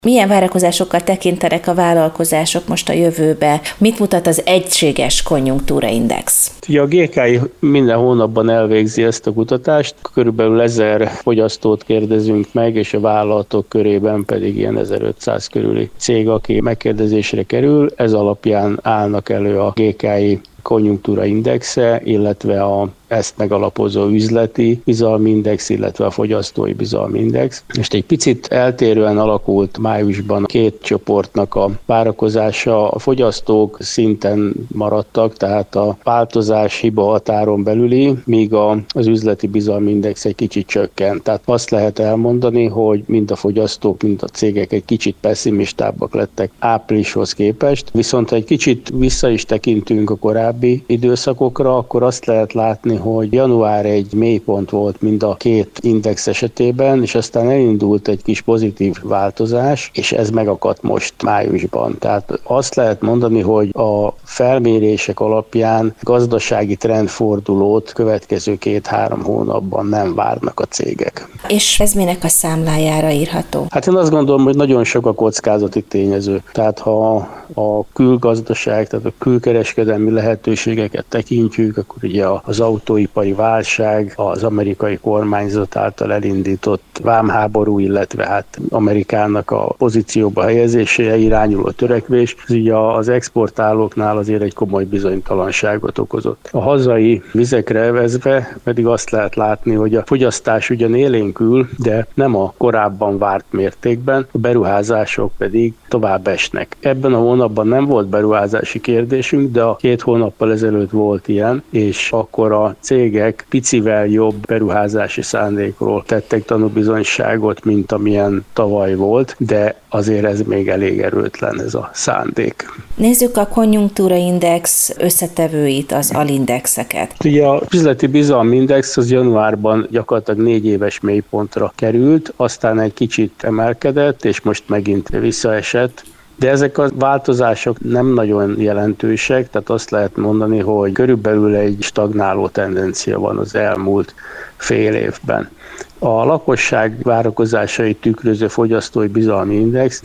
Milyen várakozásokkal tekintenek a vállalkozások most a jövőbe? Mit mutat az egységes konjunktúraindex? A GKI minden hónapban elvégzi ezt a kutatást, körülbelül 1000 fogyasztót kérdezünk meg, és a vállalatok körében pedig ilyen 1500 körüli cég, aki megkérdezésre kerül. Ez alapján állnak elő a GKI konjunktúraindexe, illetve ezt megalapozó üzleti bizalmindex, illetve a fogyasztói bizalmindex. És egy picit eltérően alakult májusban két csoportnak a várakozása. A fogyasztók szinten maradtak, tehát a változás hiba határon belüli, míg az üzleti bizalmindex egy kicsit csökkent. Tehát azt lehet elmondani, hogy mind a fogyasztók, mind a cégek egy kicsit pessimistábbak lettek áprilishoz képest. Viszont ha egy kicsit vissza is tekintünk a korábbi időszakokra, akkor azt lehet látni, hogy január egy mélypont volt mind a két index esetében, és aztán elindult egy kis pozitív változás, és ez megakadt most májusban. Tehát azt lehet mondani, hogy a felmérések alapján gazdasági trendfordulót következő 2-3 hónapban nem várnak a cégek. És ez minek a számlájára írható? Hát én azt gondolom, hogy nagyon sok a kockázati tényező. Tehát ha a külgazdaság, tehát a külkereskedelmi lehetőségeket tekintjük, akkor ugye az autóipari válság, az amerikai kormányzat által elindított vámháború, illetve hát Amerikának a pozícióba helyezésére irányuló törekvés, ez ugye az exportálóknál azért egy komoly bizonytalanságot okozott. A hazai vizekre evezve pedig azt lehet látni, hogy a fogyasztás ugyan élénkül, de nem a korábban várt mértékben, a beruházások pedig tovább esnek. Ebben a hónapban nem volt beruházási kérdésünk, de a 2 hónappal ezelőtt volt ilyen, és akkor a cégek picivel jobb beruházási szándékról tettek tanúbizonyságot, mint amilyen tavaly volt, de azért ez még elég erőtlen ez a szándék. Nézzük a konjunktúraindex összetevőit, az alindexeket. Ugye a üzleti bizalmindex az januárban gyakorlatilag 4 éves mélypontra került, aztán egy kicsit emelkedett, és most megint visszaesett. De ezek a változások nem nagyon jelentősek, tehát azt lehet mondani, hogy körülbelül egy stagnáló tendencia van az elmúlt fél évben. A lakosság várakozásait tükröző fogyasztói bizalmi index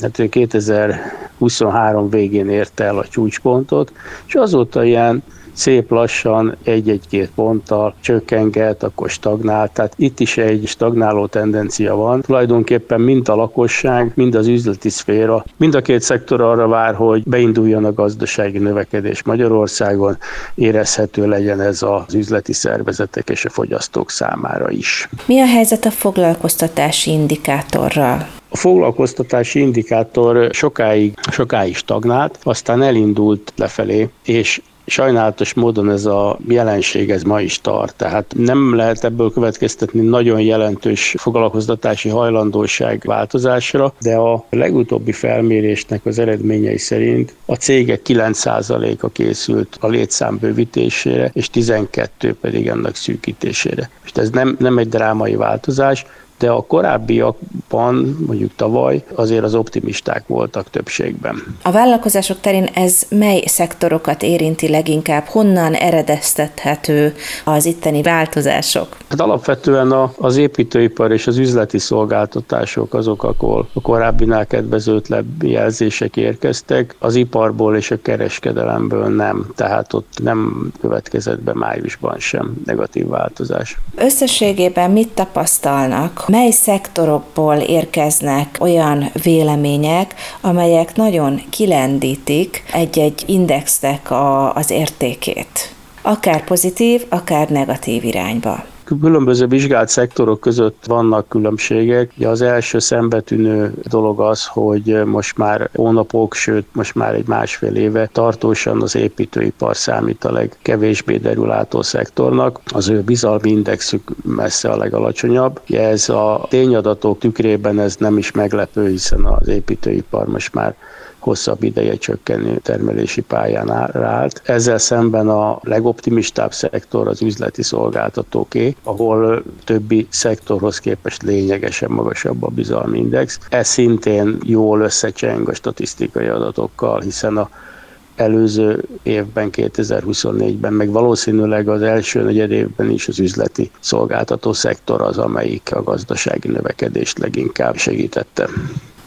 2023 végén érte el a csúcspontot, és azóta ilyen szép lassan 1-2 ponttal csökkengett, akkor stagnált, tehát itt is egy stagnáló tendencia van. Tulajdonképpen mind a lakosság, mind az üzleti szféra, mind a két szektor arra vár, hogy beinduljon a gazdasági növekedés Magyarországon, érezhető legyen ez az üzleti szervezetek és a fogyasztók számára is. Mi a helyzet a foglalkoztatási indikátorral? A foglalkoztatási indikátor sokáig stagnált, aztán elindult lefelé, és sajnálatos módon ez a jelenség ez ma is tart, tehát nem lehet ebből következtetni nagyon jelentős foglalkoztatási hajlandóság változásra, de a legutóbbi felmérésnek az eredményei szerint a cégek 9%-a készült a létszám bővítésére, és 12% pedig ennek szűkítésére. És ez nem egy drámai változás, de a korábbiakban, mondjuk tavaly, azért az optimisták voltak többségben. A vállalkozások terén ez mely szektorokat érinti leginkább? Honnan eredeztethető az itteni változások? Hát alapvetően az építőipar és az üzleti szolgáltatások azok, ahol a korábbinál kedvezőtlenebb jelzések érkeztek, az iparból és a kereskedelemből nem, tehát ott nem következett be májusban sem negatív változás. Összességében mit tapasztalnak? Mely szektorokból érkeznek olyan vélemények, amelyek nagyon kilendítik egy-egy indexnek az értékét? Akár pozitív, akár negatív irányba. Különböző vizsgált szektorok között vannak különbségek. Ugye az első szembetűnő dolog az, hogy most már hónapok, sőt most már egy 1,5 éve tartósan az építőipar számít a legkevésbé derülátó szektornak. Az ő bizalmi indexük messze a legalacsonyabb. Ugye ez a tényadatok tükrében ez nem is meglepő, hiszen az építőipar most már hosszabb ideje csökkenő termelési pályán állt. Ezzel szemben a legoptimistább szektor az üzleti szolgáltatóké, ahol többi szektorhoz képest lényegesen magasabb a bizalmi index. Ez szintén jól összecseng a statisztikai adatokkal, hiszen az előző évben, 2024-ben, meg valószínűleg az első negyedévben is az üzleti szolgáltató szektor az, amelyik a gazdasági növekedést leginkább segítette.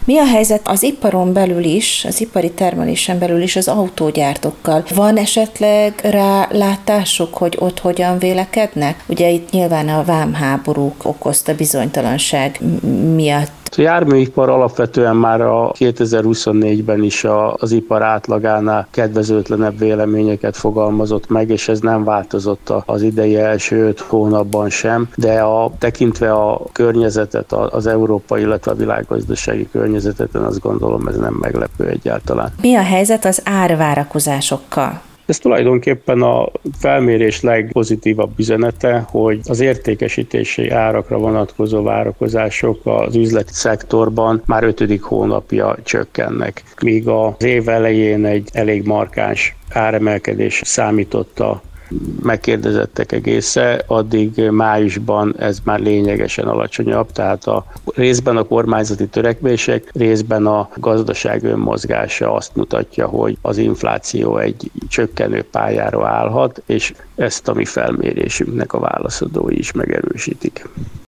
Mi a helyzet az iparon belül is, az ipari termelésen belül is az autógyártókkal? Van esetleg rá látásuk, hogy ott hogyan vélekednek? Ugye itt nyilván a vámháborúk okozta bizonytalanság miatt. A járműipar alapvetően már a 2024-ben is az ipar átlagánál kedvezőtlenebb véleményeket fogalmazott meg, és ez nem változott az idei első 5 hónapban sem, de tekintve a környezetet, az európai, illetve a világgazdasági környezetet, azt gondolom, ez nem meglepő egyáltalán. Mi a helyzet az árvárakozásokkal? Ez tulajdonképpen a felmérés legpozitívabb üzenete, hogy az értékesítési árakra vonatkozó várakozások az üzleti szektorban már 5. hónapja csökkennek, míg az év elején egy elég markáns áremelkedés számított a megkérdezettek egésze, addig májusban ez már lényegesen alacsonyabb, tehát részben a kormányzati törekvések, részben a gazdaság önmozgása azt mutatja, hogy az infláció egy csökkenő pályára állhat, és ezt a mi felmérésünknek a válaszadói is megerősítik.